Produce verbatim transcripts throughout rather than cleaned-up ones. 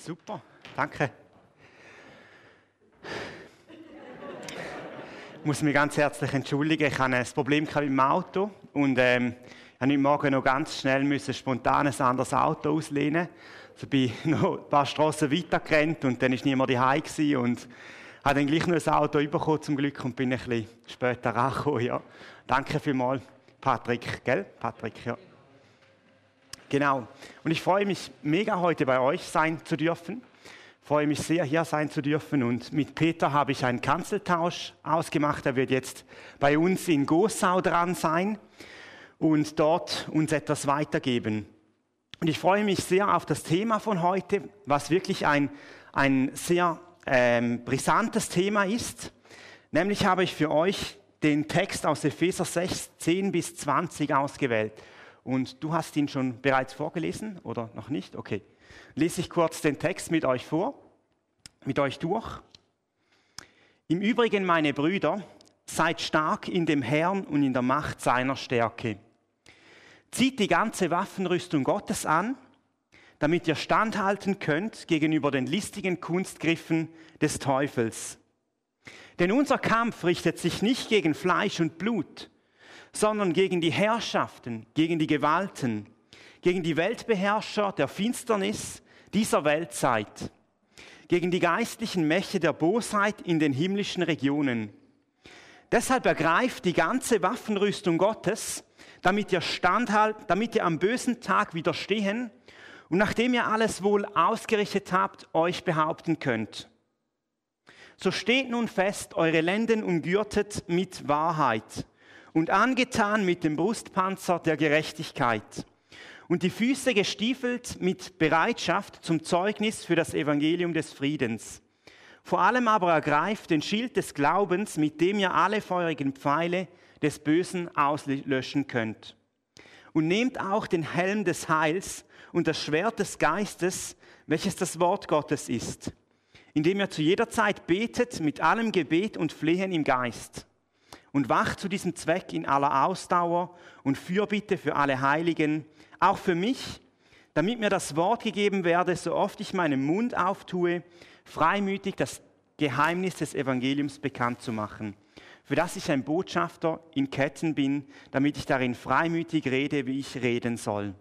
Super, danke. Ich muss mich ganz herzlich entschuldigen. Ich hatte ein Problem mit dem Auto und ähm, ich musste heute Morgen noch ganz schnell müssen spontan ein anderes Auto auslehnen. Also bin noch ein paar Strassen weitergerannt und dann war niemand daheim gewesen und habe dann gleich noch ein Auto bekommen zum Glück und bin ein bisschen später angekommen. Ja. Danke vielmals, Patrick, gell? Patrick, ja. Genau. Und ich freue mich mega, heute bei euch sein zu dürfen. Ich freue mich sehr, hier sein zu dürfen. Und mit Peter habe ich einen Kanzeltausch ausgemacht. Er wird jetzt bei uns in Gossau dran sein und dort uns etwas weitergeben. Und ich freue mich sehr auf das Thema von heute, was wirklich ein, ein sehr ähm, brisantes Thema ist. Nämlich habe ich für euch den Text aus Epheser sechs, zehn bis zwanzig ausgewählt. Und du hast ihn schon bereits vorgelesen oder noch nicht? Okay. Lese ich kurz den Text mit euch vor, mit euch durch. Im Übrigen, meine Brüder, seid stark in dem Herrn und in der Macht seiner Stärke. Zieht die ganze Waffenrüstung Gottes an, damit ihr standhalten könnt gegenüber den listigen Kunstgriffen des Teufels. Denn unser Kampf richtet sich nicht gegen Fleisch und Blut, sondern gegen die Herrschaften, gegen die Gewalten, gegen die Weltbeherrscher der Finsternis dieser Weltzeit, gegen die geistlichen Mächte der Bosheit in den himmlischen Regionen. Deshalb ergreift die ganze Waffenrüstung Gottes, damit ihr standhalten, damit ihr am bösen Tag widerstehen und nachdem ihr alles wohl ausgerichtet habt, euch behaupten könnt. So steht nun fest, eure Lenden umgürtet mit Wahrheit und angetan mit dem Brustpanzer der Gerechtigkeit und die Füße gestiefelt mit Bereitschaft zum Zeugnis für das Evangelium des Friedens. Vor allem aber ergreift den Schild des Glaubens, mit dem ihr alle feurigen Pfeile des Bösen auslöschen könnt. Und nehmt auch den Helm des Heils und das Schwert des Geistes, welches das Wort Gottes ist, indem ihr zu jeder Zeit betet mit allem Gebet und Flehen im Geist. Und wacht zu diesem Zweck in aller Ausdauer und Fürbitte für alle Heiligen, auch für mich, damit mir das Wort gegeben werde, so oft ich meinen Mund auftue, freimütig das Geheimnis des Evangeliums bekannt zu machen, für das ich ein Botschafter in Ketten bin, damit ich darin freimütig rede, wie ich reden soll.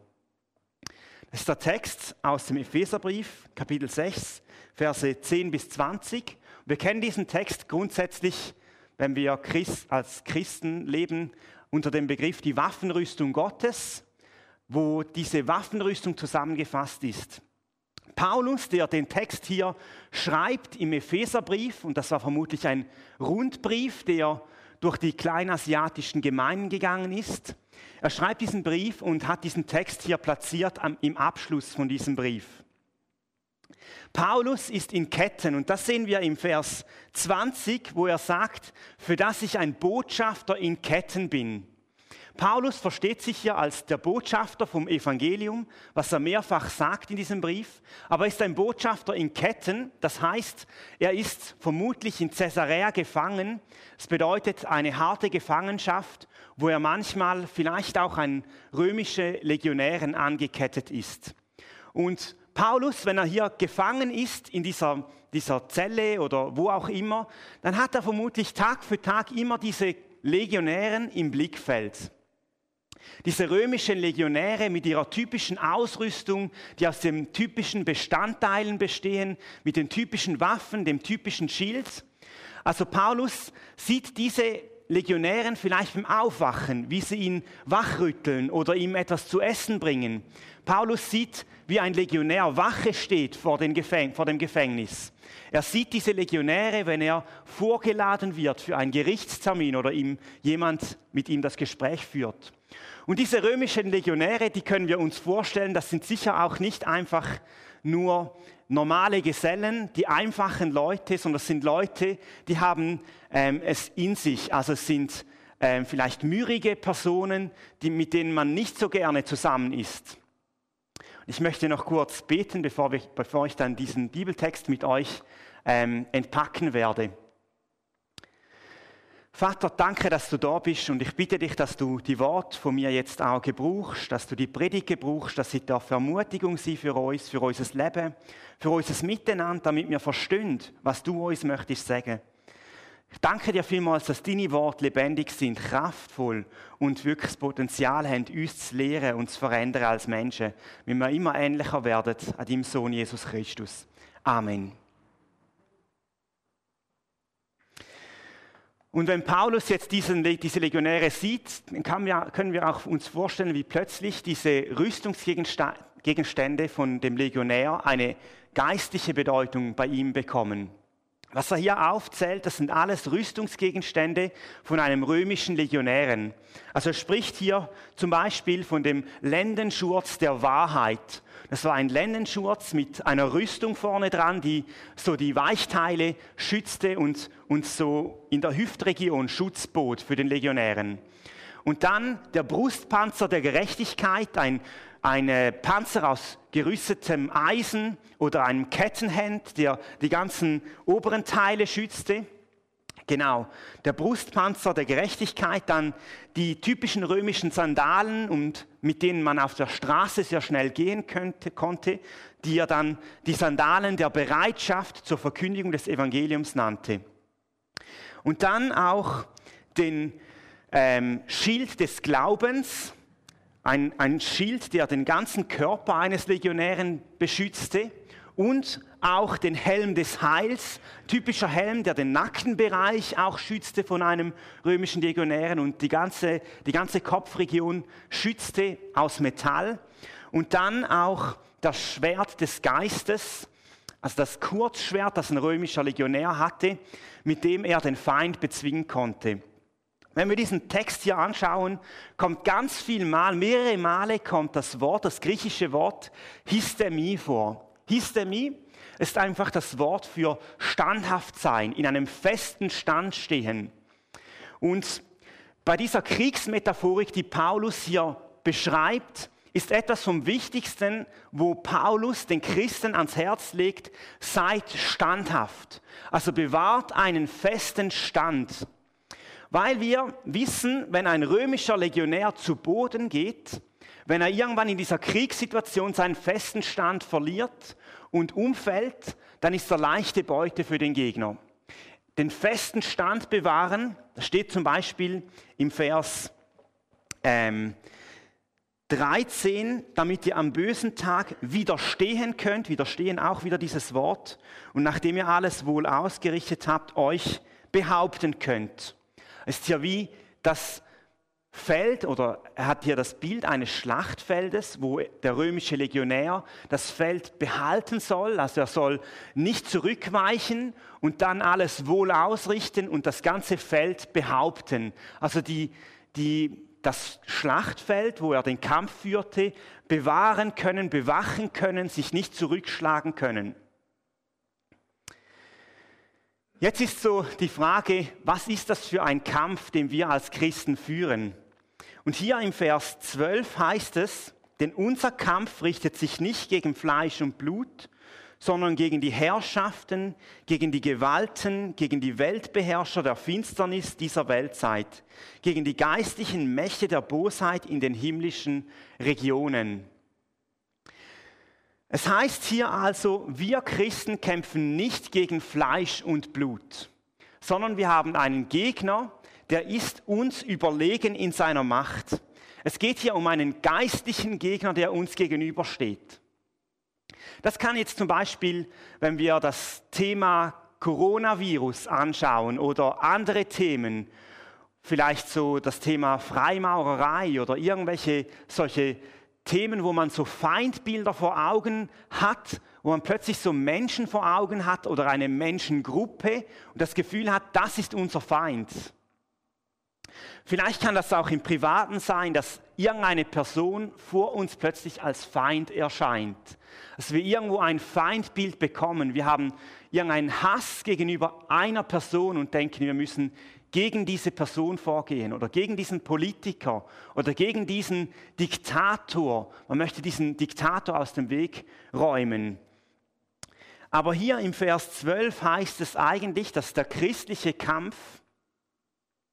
Das ist der Text aus dem Epheserbrief, Kapitel sechs, Verse zehn bis zwanzig. Wir kennen diesen Text grundsätzlich, wenn wir Christ, als Christen leben, unter dem Begriff die Waffenrüstung Gottes, wo diese Waffenrüstung zusammengefasst ist. Paulus, der den Text hier schreibt im Epheserbrief, und das war vermutlich ein Rundbrief, der durch die kleinasiatischen Gemeinden gegangen ist, er schreibt diesen Brief und hat diesen Text hier platziert am, im Abschluss von diesem Brief. Paulus ist in Ketten und das sehen wir im Vers zwanzig, wo er sagt, für das ich ein Botschafter in Ketten bin. Paulus versteht sich hier als der Botschafter vom Evangelium, was er mehrfach sagt in diesem Brief, aber er ist ein Botschafter in Ketten, das heißt, er ist vermutlich in Caesarea gefangen. Das bedeutet eine harte Gefangenschaft, wo er manchmal vielleicht auch an römische Legionären angekettet ist. Und Paulus, wenn er hier gefangen ist in dieser, dieser Zelle oder wo auch immer, dann hat er vermutlich Tag für Tag immer diese Legionären im Blickfeld. Diese römischen Legionäre mit ihrer typischen Ausrüstung, die aus den typischen Bestandteilen bestehen, mit den typischen Waffen, dem typischen Schild. Also Paulus sieht diese Legionären vielleicht beim Aufwachen, wie sie ihn wachrütteln oder ihm etwas zu essen bringen. Paulus sieht, wie ein Legionär Wache steht vor, den Gefäng- vor dem Gefängnis. Er sieht diese Legionäre, wenn er vorgeladen wird für einen Gerichtstermin oder ihm jemand mit ihm das Gespräch führt. Und diese römischen Legionäre, die können wir uns vorstellen, das sind sicher auch nicht einfach nur normale Gesellen, die einfachen Leute, sondern es sind Leute, die haben ähm, es in sich. Also es sind ähm, vielleicht mürrige Personen, die, mit denen man nicht so gerne zusammen ist. Ich möchte noch kurz beten, bevor, wir, bevor ich dann diesen Bibeltext mit euch ähm, entpacken werde. Vater, danke, dass du da bist und ich bitte dich, dass du die Worte von mir jetzt auch gebrauchst, dass du die Predigt gebrauchst, dass sie darf Ermutigung sein für uns, für unser Leben, für unser Miteinander, damit wir verstehen, was du uns möchtest sagen. Ich danke dir vielmals, dass deine Worte lebendig sind, kraftvoll und wirklich das Potenzial haben, uns zu lehren und zu verändern als Menschen, wie wir immer ähnlicher werden an deinem Sohn Jesus Christus. Amen. Und wenn Paulus jetzt diesen, diese Legionäre sieht, dann kann wir, können wir auch uns vorstellen, wie plötzlich diese Rüstungsgegenstände von dem Legionär eine geistliche Bedeutung bei ihm bekommen. Was er hier aufzählt, das sind alles Rüstungsgegenstände von einem römischen Legionären. Also er spricht hier zum Beispiel von dem Lendenschurz der Wahrheit. Das war ein Lendenschurz mit einer Rüstung vorne dran, die so die Weichteile schützte und, und so in der Hüftregion Schutz bot für den Legionären. Und dann der Brustpanzer der Gerechtigkeit, ein, ein Panzer aus gerüstetem Eisen oder einem Kettenhemd, der die ganzen oberen Teile schützte. Genau, der Brustpanzer der Gerechtigkeit, dann die typischen römischen Sandalen, und mit denen man auf der Straße sehr schnell gehen könnte, konnte, die er dann die Sandalen der Bereitschaft zur Verkündigung des Evangeliums nannte. Und dann auch den ähm, Schild des Glaubens, ein, ein Schild, der den ganzen Körper eines Legionären beschützte, und auch den Helm des Heils, typischer Helm, der den Nackenbereich auch schützte von einem römischen Legionären und die ganze, die ganze Kopfregion schützte aus Metall. Und dann auch das Schwert des Geistes, also das Kurzschwert, das ein römischer Legionär hatte, mit dem er den Feind bezwingen konnte. Wenn wir diesen Text hier anschauen, kommt ganz viel Mal, mehrere Male kommt das Wort, das griechische Wort Histemie vor. Histemie ist einfach das Wort für standhaft sein, in einem festen Stand stehen. Und bei dieser Kriegsmetaphorik, die Paulus hier beschreibt, ist etwas vom Wichtigsten, wo Paulus den Christen ans Herz legt: seid standhaft. Also bewahrt einen festen Stand. Weil wir wissen, wenn ein römischer Legionär zu Boden geht, wenn er irgendwann in dieser Kriegssituation seinen festen Stand verliert und umfällt, dann ist er leichte Beute für den Gegner. Den festen Stand bewahren, das steht zum Beispiel im Vers ähm, dreizehn, damit ihr am bösen Tag widerstehen könnt, widerstehen auch wieder dieses Wort, und nachdem ihr alles wohl ausgerichtet habt, euch behaupten könnt. Es ist ja wie das Feld, oder er hat hier das Bild eines Schlachtfeldes, wo der römische Legionär das Feld behalten soll. Also er soll nicht zurückweichen und dann alles wohl ausrichten und das ganze Feld behaupten. Also die, die, das Schlachtfeld, wo er den Kampf führte, bewahren können, bewachen können, sich nicht zurückschlagen können. Jetzt ist so die Frage, was ist das für ein Kampf, den wir als Christen führen? Und hier im Vers zwölf heißt es: denn unser Kampf richtet sich nicht gegen Fleisch und Blut, sondern gegen die Herrschaften, gegen die Gewalten, gegen die Weltbeherrscher der Finsternis dieser Weltzeit, gegen die geistlichen Mächte der Bosheit in den himmlischen Regionen. Es heißt hier also, wir Christen kämpfen nicht gegen Fleisch und Blut, sondern wir haben einen Gegner, der ist uns überlegen in seiner Macht. Es geht hier um einen geistlichen Gegner, der uns gegenübersteht. Das kann jetzt zum Beispiel, wenn wir das Thema Coronavirus anschauen oder andere Themen, vielleicht so das Thema Freimaurerei oder irgendwelche solche Themen, wo man so Feindbilder vor Augen hat, wo man plötzlich so Menschen vor Augen hat oder eine Menschengruppe und das Gefühl hat, das ist unser Feind. Vielleicht kann das auch im Privaten sein, dass irgendeine Person vor uns plötzlich als Feind erscheint. Dass wir irgendwo ein Feindbild bekommen. Wir haben irgendeinen Hass gegenüber einer Person und denken, wir müssen gegen diese Person vorgehen oder gegen diesen Politiker oder gegen diesen Diktator. Man möchte diesen Diktator aus dem Weg räumen. Aber hier im Vers zwölf heißt es eigentlich, dass der christliche Kampf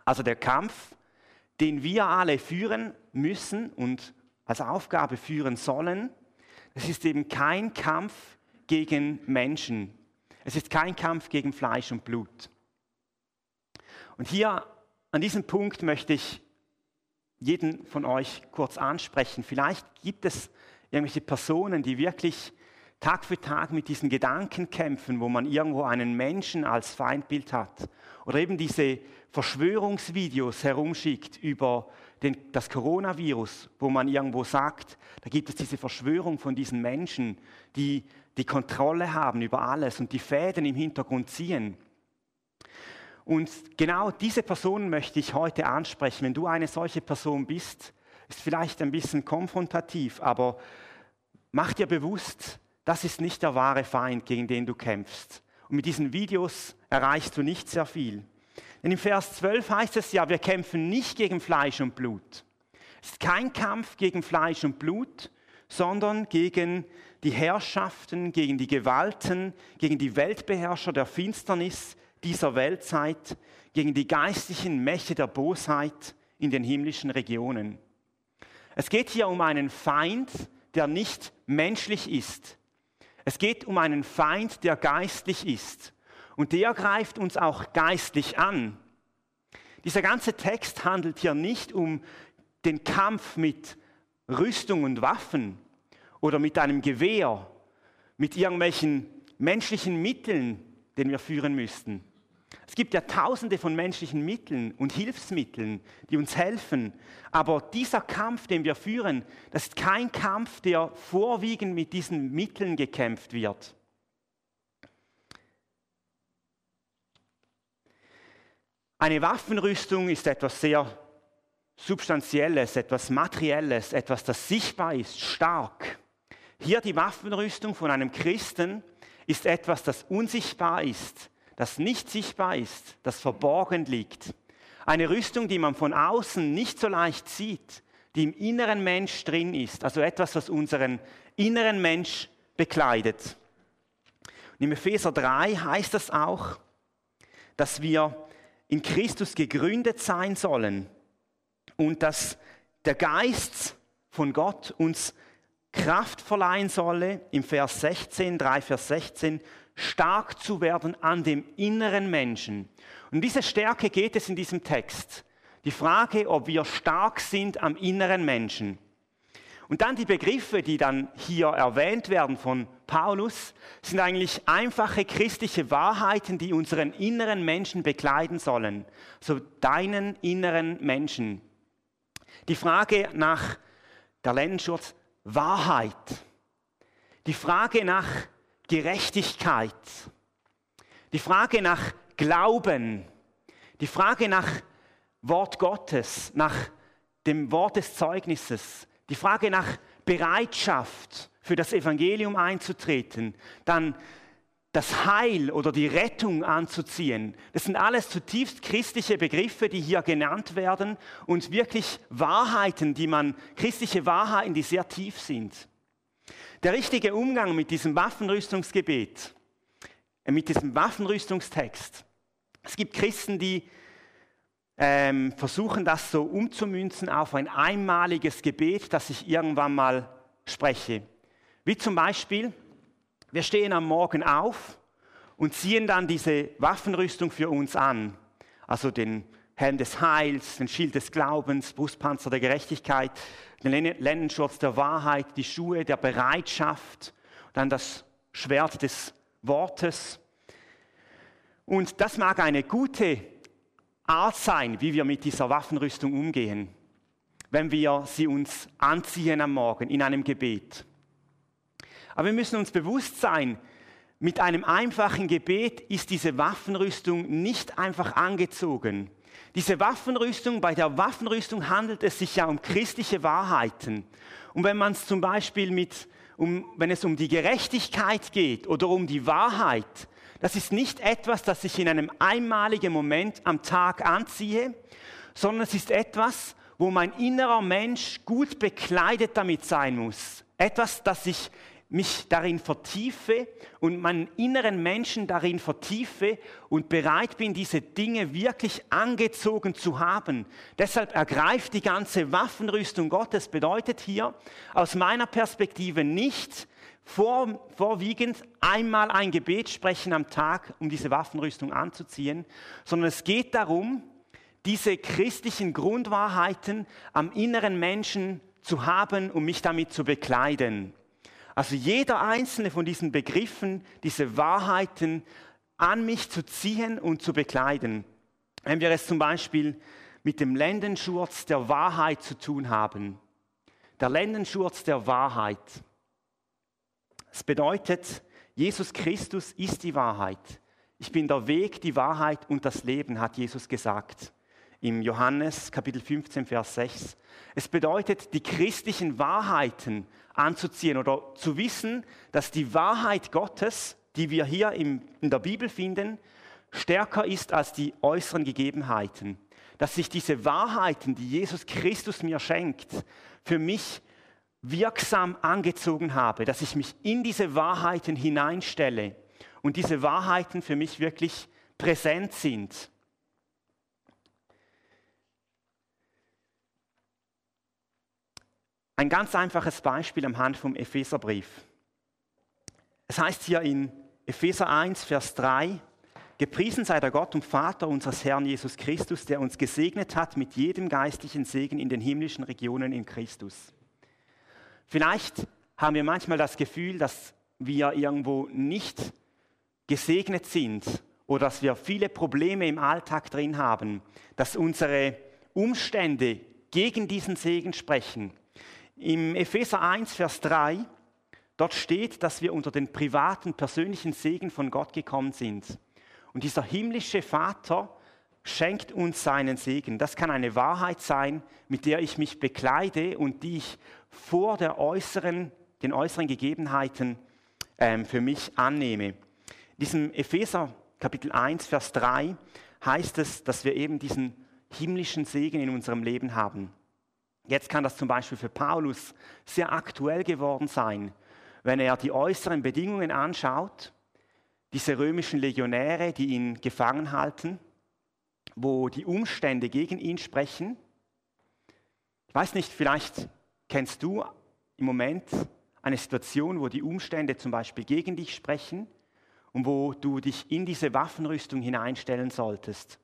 Also der Kampf, den wir alle führen müssen und als Aufgabe führen sollen, das ist eben kein Kampf gegen Menschen. Es ist kein Kampf gegen Fleisch und Blut. Und hier an diesem Punkt möchte ich jeden von euch kurz ansprechen. Vielleicht gibt es irgendwelche Personen, die wirklich Tag für Tag mit diesen Gedanken kämpfen, wo man irgendwo einen Menschen als Feindbild hat. Oder eben diese Verschwörungsvideos herumschickt über den, das Coronavirus, wo man irgendwo sagt, da gibt es diese Verschwörung von diesen Menschen, die die Kontrolle haben über alles und die Fäden im Hintergrund ziehen. Und genau diese Personen möchte ich heute ansprechen. Wenn du eine solche Person bist, ist vielleicht ein bisschen konfrontativ, aber mach dir bewusst, das ist nicht der wahre Feind, gegen den du kämpfst. Und mit diesen Videos erreichst du nicht sehr viel. Denn im Vers zwölf heißt es ja, wir kämpfen nicht gegen Fleisch und Blut. Es ist kein Kampf gegen Fleisch und Blut, sondern gegen die Herrschaften, gegen die Gewalten, gegen die Weltbeherrscher der Finsternis dieser Weltzeit, gegen die geistlichen Mächte der Bosheit in den himmlischen Regionen. Es geht hier um einen Feind, der nicht menschlich ist. Es geht um einen Feind, der geistlich ist. Und der greift uns auch geistlich an. Dieser ganze Text handelt hier nicht um den Kampf mit Rüstung und Waffen oder mit einem Gewehr, mit irgendwelchen menschlichen Mitteln, den wir führen müssten. Es gibt ja tausende von menschlichen Mitteln und Hilfsmitteln, die uns helfen. Aber dieser Kampf, den wir führen, das ist kein Kampf, der vorwiegend mit diesen Mitteln gekämpft wird. Eine Waffenrüstung ist etwas sehr Substanzielles, etwas Materielles, etwas, das sichtbar ist, stark. Hier die Waffenrüstung von einem Christen ist etwas, das unsichtbar ist, das nicht sichtbar ist, das verborgen liegt. Eine Rüstung, die man von außen nicht so leicht sieht, die im inneren Mensch drin ist, also etwas, was unseren inneren Mensch bekleidet. Und im Epheser drei heißt es auch, dass wir in Christus gegründet sein sollen und dass der Geist von Gott uns Kraft verleihen solle, im Vers sechzehn, drei Vers sechzehn, stark zu werden an dem inneren Menschen. Und um diese Stärke geht es in diesem Text. Die Frage, ob wir stark sind am inneren Menschen. Und dann die Begriffe, die dann hier erwähnt werden von Paulus, sind eigentlich einfache christliche Wahrheiten, die unseren inneren Menschen bekleiden sollen. So deinen inneren Menschen. Die Frage nach der Lennenschurz, Wahrheit. Die Frage nach Gerechtigkeit. Die Frage nach Glauben. Die Frage nach Wort Gottes, nach dem Wort des Zeugnisses. Die Frage nach Bereitschaft, für das Evangelium einzutreten. Dann das Heil oder die Rettung anzuziehen. Das sind alles zutiefst christliche Begriffe, die hier genannt werden und wirklich Wahrheiten, die man, christliche Wahrheiten, die sehr tief sind. Der richtige Umgang mit diesem Waffenrüstungsgebet, mit diesem Waffenrüstungstext. Es gibt Christen, die ähm, versuchen, das so umzumünzen auf ein einmaliges Gebet, das ich irgendwann mal spreche. Wie zum Beispiel, wir stehen am Morgen auf und ziehen dann diese Waffenrüstung für uns an. Also den Helm des Heils, den Schild des Glaubens, Brustpanzer der Gerechtigkeit, den Lennenschurz der Wahrheit, die Schuhe der Bereitschaft, dann das Schwert des Wortes. Und das mag eine gute Art sein, wie wir mit dieser Waffenrüstung umgehen, wenn wir sie uns anziehen am Morgen in einem Gebet. Aber wir müssen uns bewusst sein, mit einem einfachen Gebet ist diese Waffenrüstung nicht einfach angezogen. Diese Waffenrüstung, bei der Waffenrüstung handelt es sich ja um christliche Wahrheiten. Und wenn man es zum Beispiel mit, um, wenn es um die Gerechtigkeit geht oder um die Wahrheit, das ist nicht etwas, das ich in einem einmaligen Moment am Tag anziehe, sondern es ist etwas, wo mein innerer Mensch gut bekleidet damit sein muss. Etwas, das ich mich darin vertiefe und meinen inneren Menschen darin vertiefe und bereit bin, diese Dinge wirklich angezogen zu haben. Deshalb ergreift die ganze Waffenrüstung Gottes, bedeutet hier aus meiner Perspektive nicht vor, vorwiegend einmal ein Gebet sprechen am Tag, um diese Waffenrüstung anzuziehen, sondern es geht darum, diese christlichen Grundwahrheiten am inneren Menschen zu haben, um mich damit zu bekleiden. Also jeder einzelne von diesen Begriffen, diese Wahrheiten an mich zu ziehen und zu bekleiden. Wenn wir es zum Beispiel mit dem Lendenschurz der Wahrheit zu tun haben. Der Lendenschurz der Wahrheit. Es bedeutet, Jesus Christus ist die Wahrheit. Ich bin der Weg, die Wahrheit und das Leben, hat Jesus gesagt. Im Johannes Kapitel fünfzehn, Vers sechs. Es bedeutet, die christlichen Wahrheiten anzuziehen oder zu wissen, dass die Wahrheit Gottes, die wir hier in der Bibel finden, stärker ist als die äußeren Gegebenheiten. Dass sich diese Wahrheiten, die Jesus Christus mir schenkt, für mich wirksam angezogen habe, dass ich mich in diese Wahrheiten hineinstelle und diese Wahrheiten für mich wirklich präsent sind. Ein ganz einfaches Beispiel am Hand vom Epheserbrief. Es heißt hier in Epheser eins, Vers drei, gepriesen sei der Gott und Vater unseres Herrn Jesus Christus, der uns gesegnet hat mit jedem geistlichen Segen in den himmlischen Regionen in Christus. Vielleicht haben wir manchmal das Gefühl, dass wir irgendwo nicht gesegnet sind oder dass wir viele Probleme im Alltag drin haben, dass unsere Umstände gegen diesen Segen sprechen. Im Epheser eins, Vers drei, dort steht, dass wir unter den privaten, persönlichen Segen von Gott gekommen sind. Und dieser himmlische Vater schenkt uns seinen Segen. Das kann eine Wahrheit sein, mit der ich mich bekleide und die ich vor der äußeren, den äußeren Gegebenheiten ähm, für mich annehme. In diesem Epheser Kapitel eins, Vers drei heißt es, dass wir eben diesen himmlischen Segen in unserem Leben haben. Jetzt kann das zum Beispiel für Paulus sehr aktuell geworden sein, wenn er die äußeren Bedingungen anschaut, diese römischen Legionäre, die ihn gefangen halten, wo die Umstände gegen ihn sprechen. Ich weiß nicht, vielleicht kennst du im Moment eine Situation, wo die Umstände zum Beispiel gegen dich sprechen und wo du dich in diese Waffenrüstung hineinstellen solltest.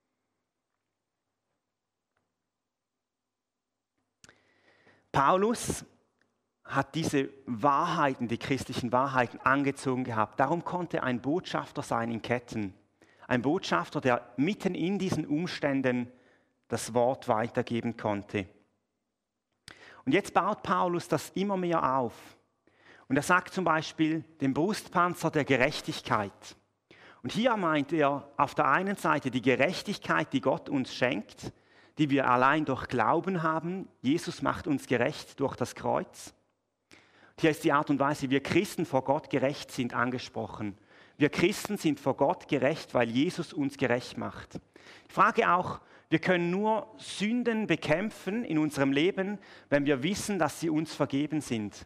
Paulus hat diese Wahrheiten, die christlichen Wahrheiten angezogen gehabt. Darum konnte er ein Botschafter sein in Ketten. Ein Botschafter, der mitten in diesen Umständen das Wort weitergeben konnte. Und jetzt baut Paulus das immer mehr auf. Und er sagt zum Beispiel den Brustpanzer der Gerechtigkeit. Und hier meint er auf der einen Seite die Gerechtigkeit, die Gott uns schenkt, die wir allein durch Glauben haben. Jesus macht uns gerecht durch das Kreuz. Hier ist die Art und Weise, wie wir Christen vor Gott gerecht sind, angesprochen. Wir Christen sind vor Gott gerecht, weil Jesus uns gerecht macht. Ich frage auch, wir können nur Sünden bekämpfen in unserem Leben, wenn wir wissen, dass sie uns vergeben sind.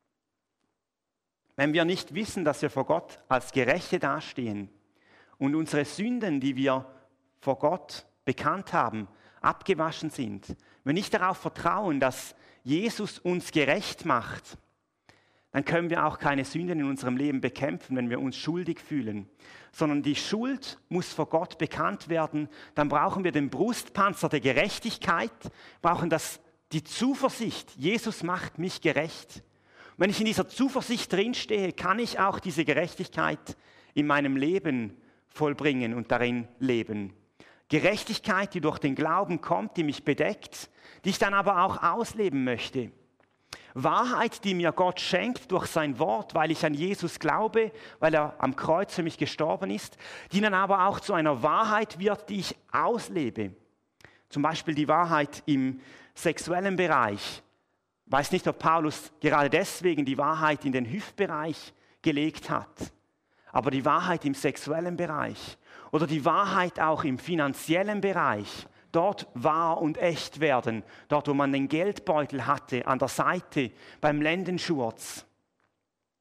Wenn wir nicht wissen, dass wir vor Gott als Gerechte dastehen und unsere Sünden, die wir vor Gott bekannt haben, abgewaschen sind, wenn wir nicht darauf vertrauen, dass Jesus uns gerecht macht, dann können wir auch keine Sünden in unserem Leben bekämpfen, wenn wir uns schuldig fühlen. Sondern die Schuld muss vor Gott bekannt werden. Dann brauchen wir den Brustpanzer der Gerechtigkeit, brauchen das, die Zuversicht, Jesus macht mich gerecht. Und wenn ich in dieser Zuversicht drinstehe, kann ich auch diese Gerechtigkeit in meinem Leben vollbringen und darin leben. Gerechtigkeit, die durch den Glauben kommt, die mich bedeckt, die ich dann aber auch ausleben möchte. Wahrheit, die mir Gott schenkt durch sein Wort, weil ich an Jesus glaube, weil er am Kreuz für mich gestorben ist, die dann aber auch zu einer Wahrheit wird, die ich auslebe. Zum Beispiel die Wahrheit im sexuellen Bereich. Ich weiß nicht, ob Paulus gerade deswegen die Wahrheit in den Hüftbereich gelegt hat, aber die Wahrheit im sexuellen Bereich oder die Wahrheit auch im finanziellen Bereich. Dort wahr und echt werden, dort wo man den Geldbeutel hatte, an der Seite, beim Lendenschurz.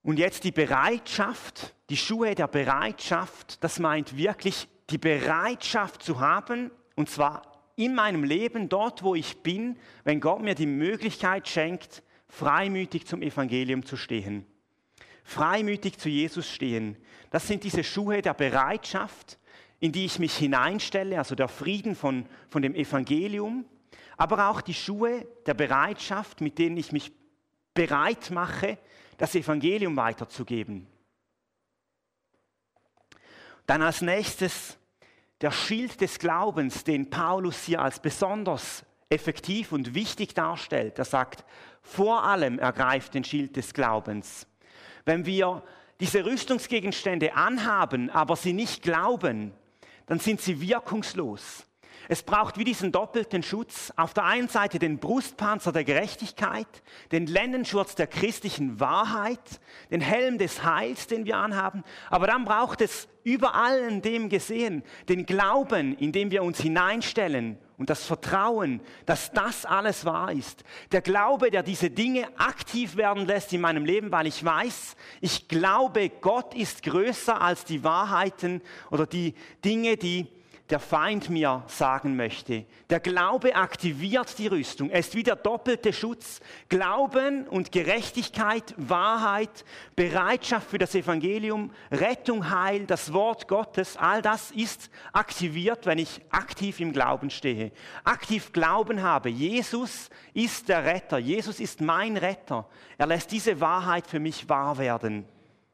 Und jetzt die Bereitschaft, die Schuhe der Bereitschaft, das meint wirklich die Bereitschaft zu haben, und zwar in meinem Leben, dort wo ich bin, wenn Gott mir die Möglichkeit schenkt, freimütig zum Evangelium zu stehen. Freimütig zu Jesus stehen. Das sind diese Schuhe der Bereitschaft, in die ich mich hineinstelle, also der Frieden von, von dem Evangelium, aber auch die Schuhe der Bereitschaft, mit denen ich mich bereit mache, das Evangelium weiterzugeben. Dann als nächstes der Schild des Glaubens, den Paulus hier als besonders effektiv und wichtig darstellt. Er sagt, vor allem ergreift den Schild des Glaubens. Wenn wir diese Rüstungsgegenstände anhaben, aber sie nicht glauben, dann sind sie wirkungslos. Es braucht wie diesen doppelten Schutz. Auf der einen Seite den Brustpanzer der Gerechtigkeit, den Lendenschurz der christlichen Wahrheit, den Helm des Heils, den wir anhaben. Aber dann braucht es über allem dem gesehen den Glauben, in dem wir uns hineinstellen und das Vertrauen, dass das alles wahr ist. Der Glaube, der diese Dinge aktiv werden lässt in meinem Leben, weil ich weiß, ich glaube, Gott ist größer als die Wahrheiten oder die Dinge, die der Feind mir sagen möchte. Der Glaube aktiviert die Rüstung. Er ist wie der doppelte Schutz. Glauben und Gerechtigkeit, Wahrheit, Bereitschaft für das Evangelium, Rettung, Heil, das Wort Gottes, all das ist aktiviert, wenn ich aktiv im Glauben stehe. Aktiv Glauben habe. Jesus ist der Retter. Jesus ist mein Retter. Er lässt diese Wahrheit für mich wahr werden.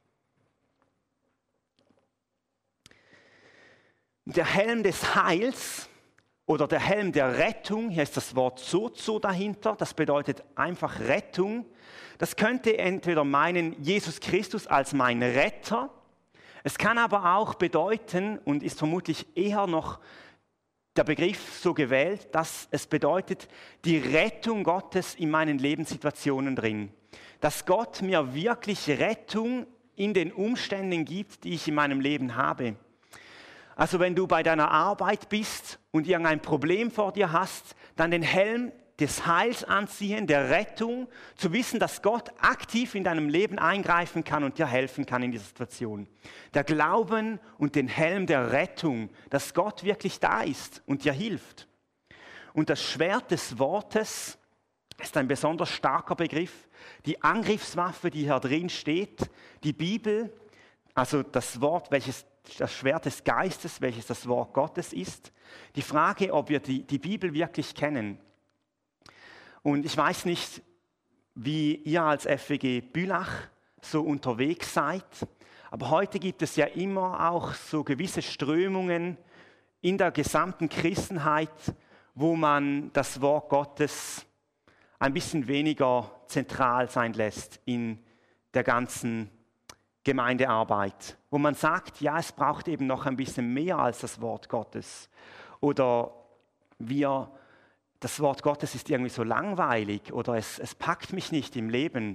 Der Helm des Heils oder der Helm der Rettung, hier ist das Wort sozo dahinter, das bedeutet einfach Rettung. Das könnte entweder meinen Jesus Christus als mein Retter, es kann aber auch bedeuten und ist vermutlich eher noch der Begriff so gewählt, dass es bedeutet die Rettung Gottes in meinen Lebenssituationen drin. Dass Gott mir wirklich Rettung in den Umständen gibt, die ich in meinem Leben habe. Also wenn du bei deiner Arbeit bist und irgendein Problem vor dir hast, dann den Helm des Heils anziehen, der Rettung, zu wissen, dass Gott aktiv in deinem Leben eingreifen kann und dir helfen kann in dieser Situation. Der Glauben und den Helm der Rettung, dass Gott wirklich da ist und dir hilft. Und das Schwert des Wortes ist ein besonders starker Begriff. Die Angriffswaffe, die hier drin steht, die Bibel, also das Wort, welches das Schwert des Geistes, welches das Wort Gottes ist. Die Frage, ob wir die, die Bibel wirklich kennen. Und ich weiß nicht, wie ihr als F W G Bülach so unterwegs seid, aber heute gibt es ja immer auch so gewisse Strömungen in der gesamten Christenheit, wo man das Wort Gottes ein bisschen weniger zentral sein lässt in der ganzen Gemeindearbeit, wo man sagt, ja, es braucht eben noch ein bisschen mehr als das Wort Gottes. Oder wir, das Wort Gottes ist irgendwie so langweilig oder es, es packt mich nicht im Leben.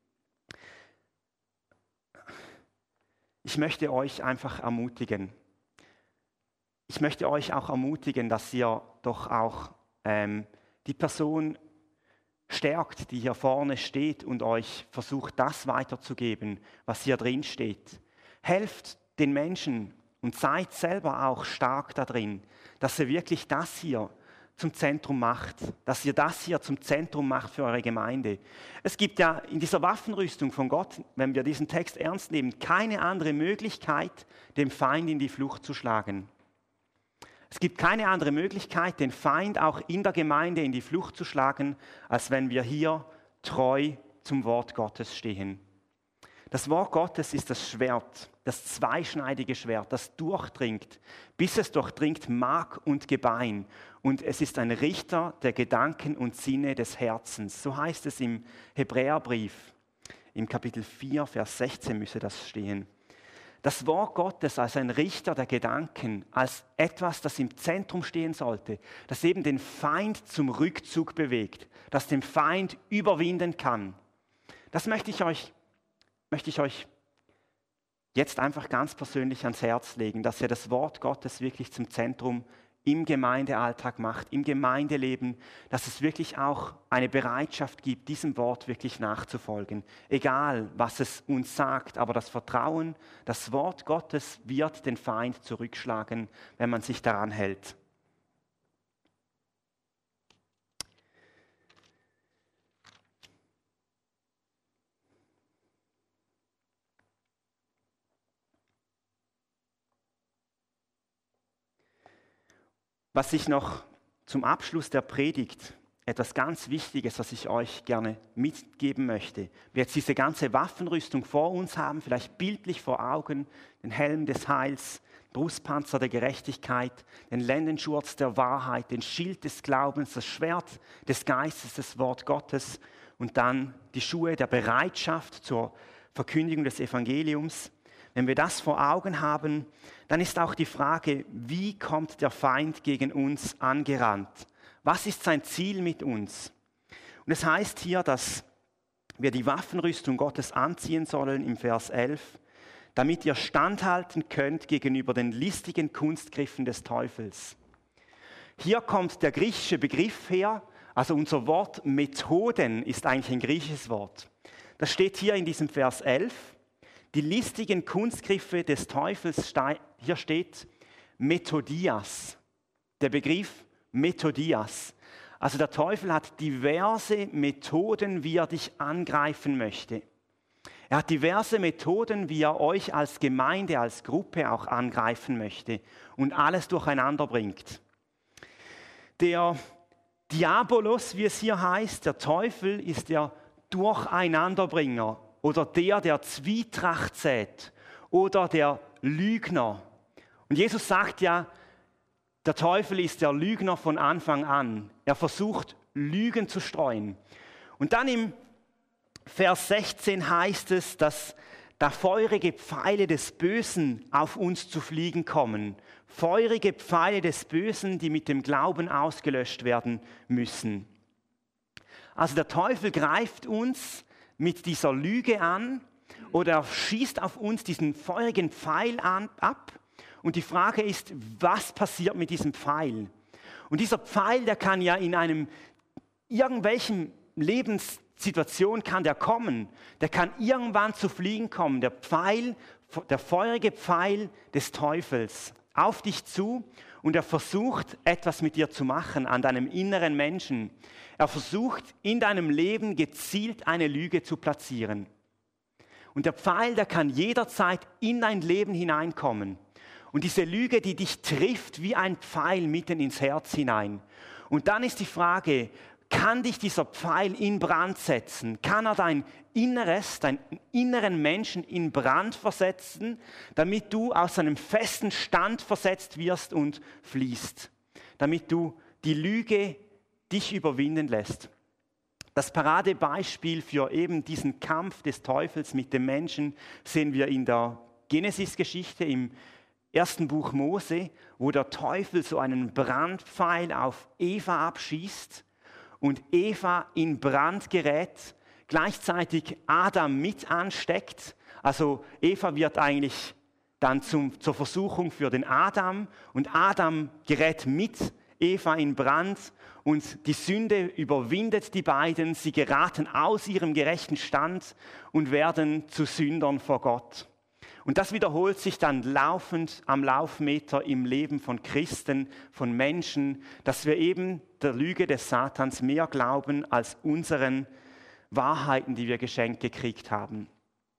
Ich möchte euch einfach ermutigen. Ich möchte euch auch ermutigen, dass ihr doch auch ähm, die Person stärkt, die hier vorne steht und euch versucht, das weiterzugeben, was hier drin steht. Helft den Menschen und seid selber auch stark da drin, dass ihr wirklich das hier zum Zentrum macht, dass ihr das hier zum Zentrum macht für eure Gemeinde. Es gibt ja in dieser Waffenrüstung von Gott, wenn wir diesen Text ernst nehmen, keine andere Möglichkeit, dem Feind in die Flucht zu schlagen. Es gibt keine andere Möglichkeit, den Feind auch in der Gemeinde in die Flucht zu schlagen, als wenn wir hier treu zum Wort Gottes stehen. Das Wort Gottes ist das Schwert, das zweischneidige Schwert, das durchdringt, bis es durchdringt Mark und Gebein. Und es ist ein Richter der Gedanken und Sinne des Herzens. So heißt es im Hebräerbrief, im Kapitel vier, Vers sechzehn müsse das stehen. Das Wort Gottes als ein Richter der Gedanken, als etwas, das im Zentrum stehen sollte, das eben den Feind zum Rückzug bewegt, das den Feind überwinden kann. Das möchte ich euch, möchte ich euch jetzt einfach ganz persönlich ans Herz legen, dass ihr das Wort Gottes wirklich zum Zentrum im Gemeindealltag macht, im Gemeindeleben, dass es wirklich auch eine Bereitschaft gibt, diesem Wort wirklich nachzufolgen. Egal, was es uns sagt, aber das Vertrauen, das Wort Gottes wird den Feind zurückschlagen, wenn man sich daran hält. Was ich noch zum Abschluss der Predigt, etwas ganz Wichtiges, was ich euch gerne mitgeben möchte. Wir jetzt diese ganze Waffenrüstung vor uns haben, vielleicht bildlich vor Augen, den Helm des Heils, Brustpanzer der Gerechtigkeit, den Lendenschurz der Wahrheit, den Schild des Glaubens, das Schwert des Geistes, das Wort Gottes und dann die Schuhe der Bereitschaft zur Verkündigung des Evangeliums. Wenn wir das vor Augen haben, dann ist auch die Frage, wie kommt der Feind gegen uns angerannt? Was ist sein Ziel mit uns? Und es heißt hier, dass wir die Waffenrüstung Gottes anziehen sollen im Vers elf, damit ihr standhalten könnt gegenüber den listigen Kunstgriffen des Teufels. Hier kommt der griechische Begriff her, also unser Wort Methoden ist eigentlich ein griechisches Wort. Das steht hier in diesem Vers elf. Die listigen Kunstgriffe des Teufels, hier steht Methodias, der Begriff Methodias. Also der Teufel hat diverse Methoden, wie er dich angreifen möchte. Er hat diverse Methoden, wie er euch als Gemeinde, als Gruppe auch angreifen möchte und alles durcheinander bringt. Der Diabolos, wie es hier heißt, der Teufel ist der Durcheinanderbringer. Oder der, der Zwietracht sät. Oder der Lügner. Und Jesus sagt ja, der Teufel ist der Lügner von Anfang an. Er versucht, Lügen zu streuen. Und dann im Vers sechzehn heißt es, dass da feurige Pfeile des Bösen auf uns zu fliegen kommen. Feurige Pfeile des Bösen, die mit dem Glauben ausgelöscht werden müssen. Also der Teufel greift uns mit dieser Lüge an oder er schießt auf uns diesen feurigen Pfeil an, ab. Und die Frage ist, was passiert mit diesem Pfeil? Und dieser Pfeil, der kann ja in einem irgendwelchen Lebenssituation kann der kommen. Der kann irgendwann zu fliegen kommen. Der Pfeil, der feurige Pfeil des Teufels auf dich zu und er versucht, etwas mit dir zu machen, an deinem inneren Menschen. Er versucht, in deinem Leben gezielt eine Lüge zu platzieren. Und der Pfeil, der kann jederzeit in dein Leben hineinkommen. Und diese Lüge, die dich trifft wie ein Pfeil mitten ins Herz hinein. Und dann ist die Frage, kann dich dieser Pfeil in Brand setzen? Kann er dein Inneres, deinen inneren Menschen in Brand versetzen, damit du aus einem festen Stand versetzt wirst und fließt? Damit du die Lüge dich überwinden lässt. Das Paradebeispiel für eben diesen Kampf des Teufels mit dem Menschen sehen wir in der Genesis-Geschichte im ersten Buch Mose, wo der Teufel so einen Brandpfeil auf Eva abschießt und Eva in Brand gerät, gleichzeitig Adam mit ansteckt. Also Eva wird eigentlich dann zum, zur Versuchung für den Adam und Adam gerät mit Eva in Brand und die Sünde überwindet die beiden. Sie geraten aus ihrem gerechten Stand und werden zu Sündern vor Gott. Und das wiederholt sich dann laufend am Laufmeter im Leben von Christen, von Menschen, dass wir eben der Lüge des Satans mehr glauben als unseren Wahrheiten, die wir geschenkt gekriegt haben.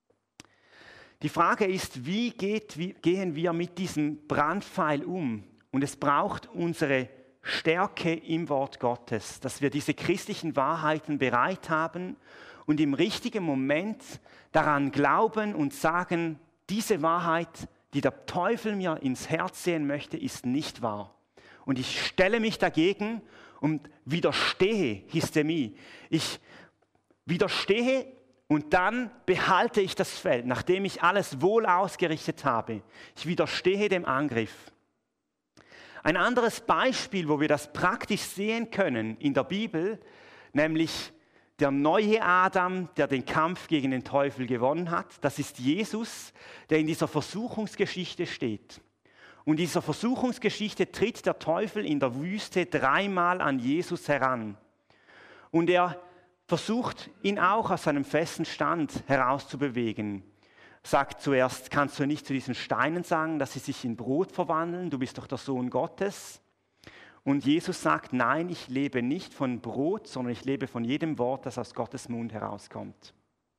Die Frage ist, wie, geht, wie gehen wir mit diesem Brandpfeil um? Und es braucht unsere Stärke im Wort Gottes, dass wir diese christlichen Wahrheiten bereit haben und im richtigen Moment daran glauben und sagen, diese Wahrheit, die der Teufel mir ins Herz sehen möchte, ist nicht wahr. Und ich stelle mich dagegen und widerstehe Histemie. Ich widerstehe und dann behalte ich das Feld, nachdem ich alles wohl ausgerichtet habe. Ich widerstehe dem Angriff. Ein anderes Beispiel, wo wir das praktisch sehen können in der Bibel, nämlich der neue Adam, der den Kampf gegen den Teufel gewonnen hat, das ist Jesus, der in dieser Versuchungsgeschichte steht. Und in dieser Versuchungsgeschichte tritt der Teufel in der Wüste dreimal an Jesus heran. Und er versucht, ihn auch aus seinem festen Stand herauszubewegen. Sagt zuerst, kannst du nicht zu diesen Steinen sagen, dass sie sich in Brot verwandeln? Du bist doch der Sohn Gottes. Und Jesus sagt, nein, ich lebe nicht von Brot, sondern ich lebe von jedem Wort, das aus Gottes Mund herauskommt.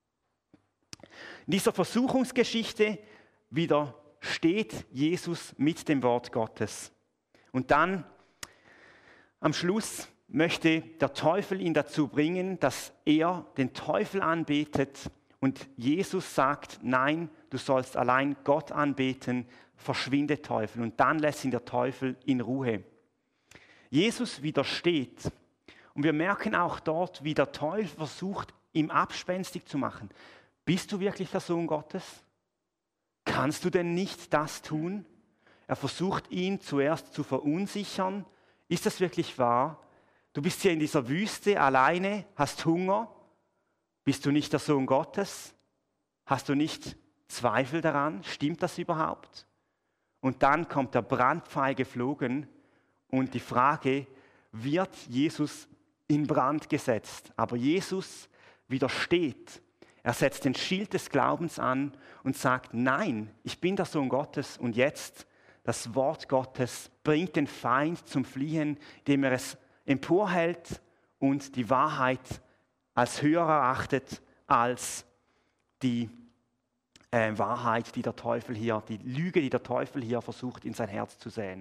In dieser Versuchungsgeschichte widersteht Jesus mit dem Wort Gottes. Und dann am Schluss möchte der Teufel ihn dazu bringen, dass er den Teufel anbetet. Und Jesus sagt, nein, du sollst allein Gott anbeten, verschwinde Teufel. Und dann lässt ihn der Teufel in Ruhe. Jesus widersteht. Und wir merken auch dort, wie der Teufel versucht, ihm abspenstig zu machen. Bist du wirklich der Sohn Gottes? Kannst du denn nicht das tun? Er versucht ihn zuerst zu verunsichern. Ist das wirklich wahr? Du bist hier in dieser Wüste alleine, hast Hunger. Bist du nicht der Sohn Gottes? Hast du nicht Zweifel daran? Stimmt das überhaupt? Und dann kommt der Brandpfeil geflogen und die Frage, wird Jesus in Brand gesetzt? Aber Jesus widersteht. Er setzt den Schild des Glaubens an und sagt, nein, ich bin der Sohn Gottes und jetzt das Wort Gottes bringt den Feind zum Fliehen, indem er es emporhält und die Wahrheit als höher erachtet als die äh, Wahrheit, die der Teufel hier, die Lüge, die der Teufel hier versucht, in sein Herz zu säen.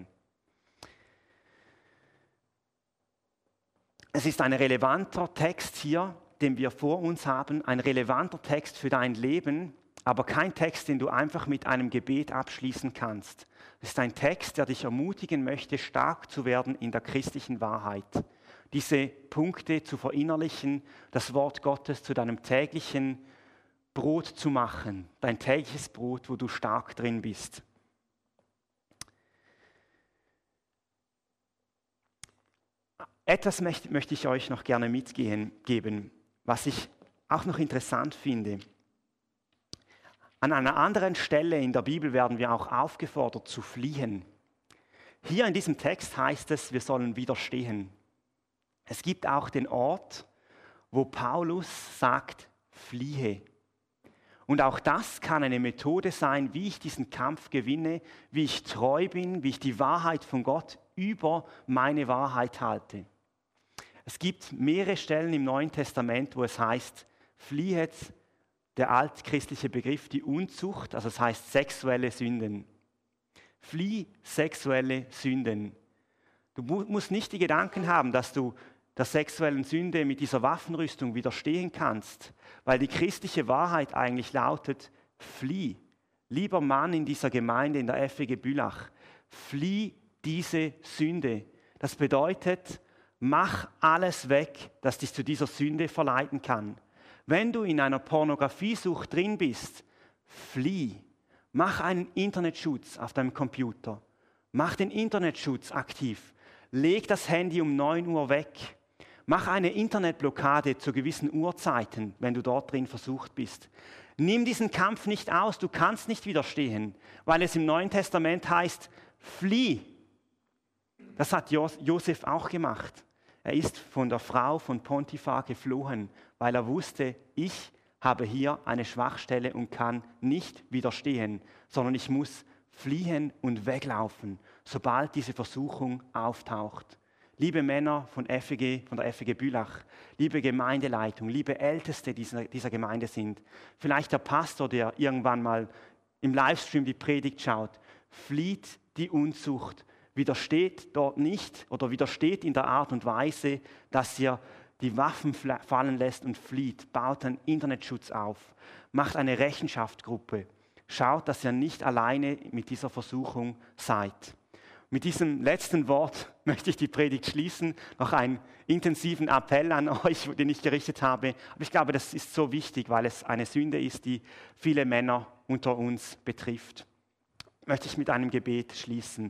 Es ist ein relevanter Text hier, den wir vor uns haben, ein relevanter Text für dein Leben, aber kein Text, den du einfach mit einem Gebet abschließen kannst. Es ist ein Text, der dich ermutigen möchte, stark zu werden in der christlichen Wahrheit. Diese Punkte zu verinnerlichen, das Wort Gottes zu deinem täglichen Brot zu machen, dein tägliches Brot, wo du stark drin bist. Etwas möchte, möchte ich euch noch gerne mitgeben, was ich auch noch interessant finde. An einer anderen Stelle in der Bibel werden wir auch aufgefordert zu fliehen. Hier in diesem Text heißt es, wir sollen widerstehen. Es gibt auch den Ort, wo Paulus sagt, fliehe. Und auch das kann eine Methode sein, wie ich diesen Kampf gewinne, wie ich treu bin, wie ich die Wahrheit von Gott über meine Wahrheit halte. Es gibt mehrere Stellen im Neuen Testament, wo es heißt, fliehet, der altchristliche Begriff, die Unzucht, also es heißt sexuelle Sünden. Flieh sexuelle Sünden. Du musst nicht die Gedanken haben, dass du der sexuellen Sünde mit dieser Waffenrüstung widerstehen kannst, weil die christliche Wahrheit eigentlich lautet, flieh. Lieber Mann in dieser Gemeinde, in der F E G Bülach, flieh diese Sünde. Das bedeutet, mach alles weg, das dich zu dieser Sünde verleiten kann. Wenn du in einer Pornografiesucht drin bist, flieh. Mach einen Internetschutz auf deinem Computer. Mach den Internetschutz aktiv. Leg das Handy um neun Uhr weg. Mach eine Internetblockade zu gewissen Uhrzeiten, wenn du dort drin versucht bist. Nimm diesen Kampf nicht aus, du kannst nicht widerstehen, weil es im Neuen Testament heißt, flieh. Das hat Josef auch gemacht. Er ist von der Frau von Potiphar geflohen, weil er wusste, ich habe hier eine Schwachstelle und kann nicht widerstehen, sondern ich muss fliehen und weglaufen, sobald diese Versuchung auftaucht. Liebe Männer von, F E G, von der F E G Bülach, liebe Gemeindeleitung, liebe Älteste dieser, dieser Gemeinde sind, vielleicht der Pastor, der irgendwann mal im Livestream die Predigt schaut, flieht die Unzucht, widersteht dort nicht oder widersteht in der Art und Weise, dass ihr die Waffen fallen lässt und flieht, baut einen Internetschutz auf, macht eine Rechenschaftsgruppe, schaut, dass ihr nicht alleine mit dieser Versuchung seid. Mit diesem letzten Wort möchte ich die Predigt schließen, noch einen intensiven Appell an euch, den ich gerichtet habe. Aber ich glaube, das ist so wichtig, weil es eine Sünde ist, die viele Männer unter uns betrifft. Möchte ich mit einem Gebet schließen.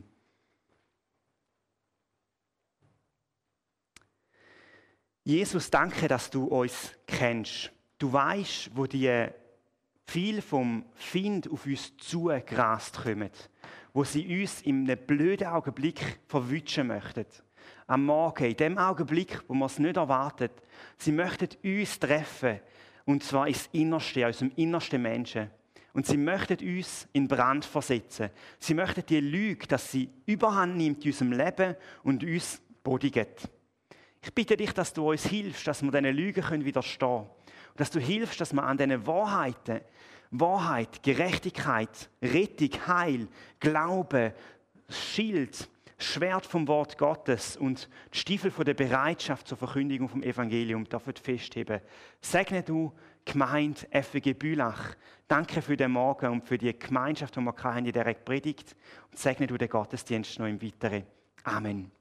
Jesus, danke, dass du uns kennst. Du weißt, wo die viel vom Find auf uns zugerast kommen, wo sie uns in einem blöden Augenblick verwünschen möchten. Am Morgen, in dem Augenblick, wo man es nicht erwartet. Sie möchten uns treffen, und zwar ins Innerste, aus dem innersten Menschen. Und sie möchten uns in Brand versetzen. Sie möchten die Lüge, dass sie Überhand nimmt in unserem Leben und uns bodigt. Ich bitte dich, dass du uns hilfst, dass wir diesen Lügen widerstehen können. Und dass du hilfst, dass wir an diesen Wahrheiten, Wahrheit, Gerechtigkeit, Rettung, Heil, Glaube, Schild, Schwert vom Wort Gottes und die Stiefel von der Bereitschaft zur Verkündigung vom Evangelium dürfen festheben. Segne du Gemeinde F W G Bülach. Danke für den Morgen und für die Gemeinschaft, die wir in dieser Predigt. Und segne du den Gottesdienst noch im Weiteren. Amen.